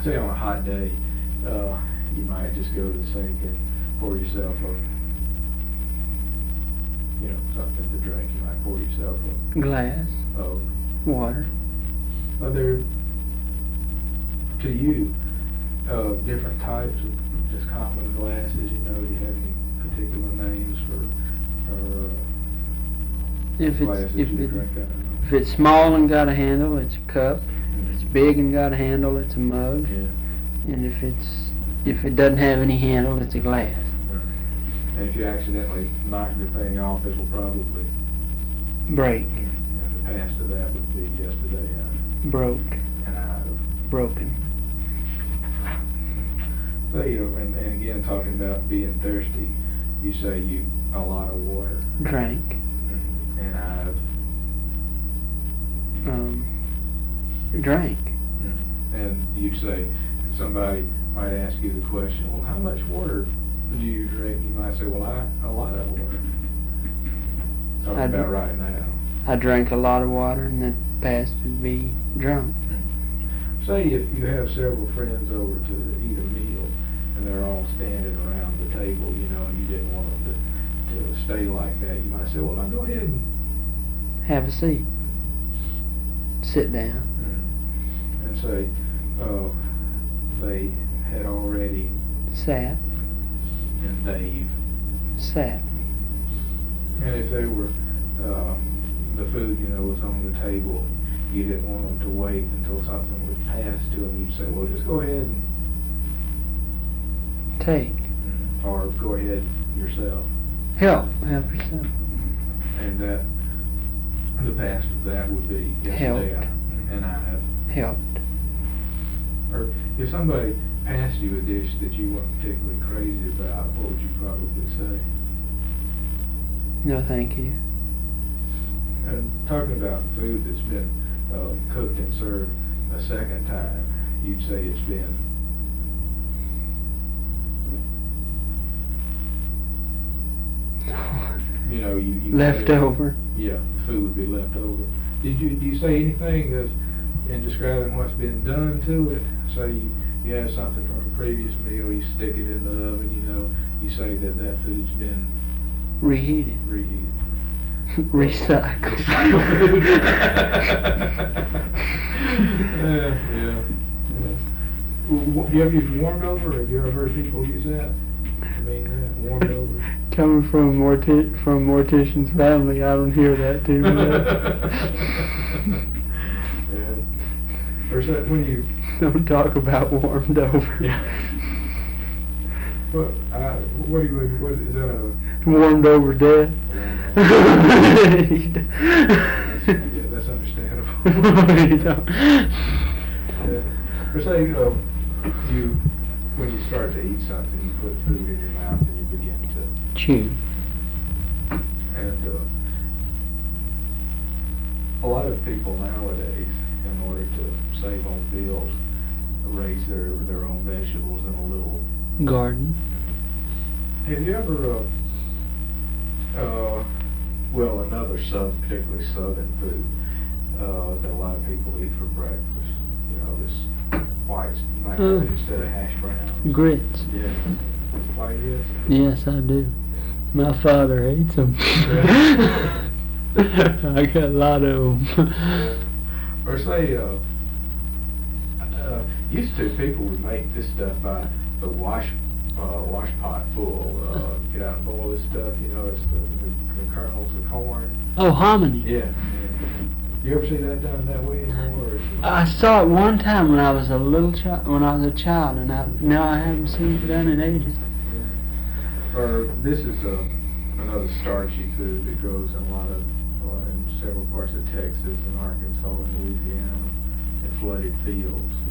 say on a hot day, you might just go to the sink and pour yourself something to drink. You might pour yourself glass of water. Are there, to you, different types of just common glasses? Do you have any particular names for glasses you drink out of? If it's small and got a handle, it's a cup. Mm-hmm. If it's big and got a handle, it's a mug. Yeah. And if it doesn't have any handle, it's a glass. And if you accidentally knock the thing off, it will probably Break. The past of that would be yesterday. Broke. And out of. Broken. So, and again, talking about being thirsty, you say a lot of water. Drank. Mm-hmm. And I've. Drank. Mm-hmm. And you'd say, somebody might ask you the question, well, how much water do you drink? You might say, well, a lot of water. Talking about right now. I drank a lot of water, and the past would be drunk. Mm-hmm. Say if you have several friends over to eat a meal, and they're all standing around the table, and you didn't want them to stay like that, you might say, well, now go ahead and have a seat. Sit down. Mm-hmm. And say, they had already sat. And they've sat. And if they were, the food, was on the table, you didn't want them to wait until something was passed to them, you'd say, well, just go ahead and take. Or go ahead yourself. Help yourself. And that, the past of that would be yesterday. Helped. And I have helped. Or if somebody passed you a dish that you weren't particularly crazy about, what would you probably say? No, thank you. And talking about food that's been cooked and served a second time, you'd say it's been you left over. Yeah, food would be left over. Do you say anything in describing what's been done to it? Say you have something from a previous meal, you stick it in the oven, you say that food's been reheated. Recycled. Yeah. Do you ever use warmed over? Have you ever heard people use that? Warmed over. Coming from mortician's family, I don't hear that too much. Yeah. Or is that when you don't talk about warmed over? Yeah. What is that a warmed over death? Yeah, that's understandable. Yeah. Or say when you start to eat something, you put food in your mouth and you begin to chew. And a lot of people nowadays, in order to save on bills, raise their own vegetables in a little garden. Have you ever, another particularly southern food that a lot of people eat for breakfast, this whites, you might have it instead of hash browns. Grits. Yeah. White grits? Yes, I do. My father hates them. I got a lot of them. Or say, used to people would make this stuff by the wash pot full. Get out and boil this stuff. It's the kernels of corn. Oh, hominy. Yeah. You ever see that done that way anymore? I saw it one time when I was a child, and now I haven't seen it done in ages. Yeah. Or this is another starchy food that grows in in several parts of Texas and Arkansas and Louisiana in flooded fields.